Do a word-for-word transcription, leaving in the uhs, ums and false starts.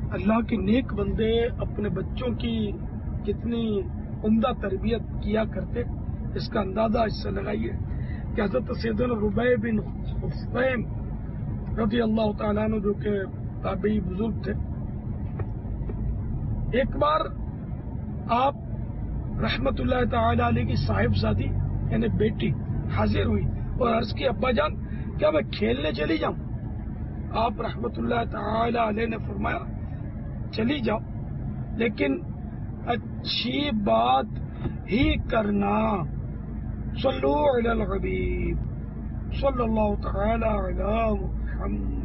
अल्लाह के नेक बंदे अपने बच्चों की कितनी उम्दा तरबियत किया करते, इसका अंदाजा इससे लगाइए कि हज़रत सैयदना रुबैय बिन हुसैम रज़ी अल्लाह तआला अन्हु जो के ताबई बुजुर्ग थे, एक बार आप रहमतुल्लाह तआला अलैह की साहिबजादी यानी बेटी हाजिर हुई और अर्ज की, अब्बा जान क्या मैं खेलने चली जाऊं? आप रहमतुल्लाह तआला अलैह ने फरमाया, चली जाओ, लेकिन अच्छी बात ही करना। सल्लु अलल हबीब सल्लल्लाहु तआला अला मुहम्मद।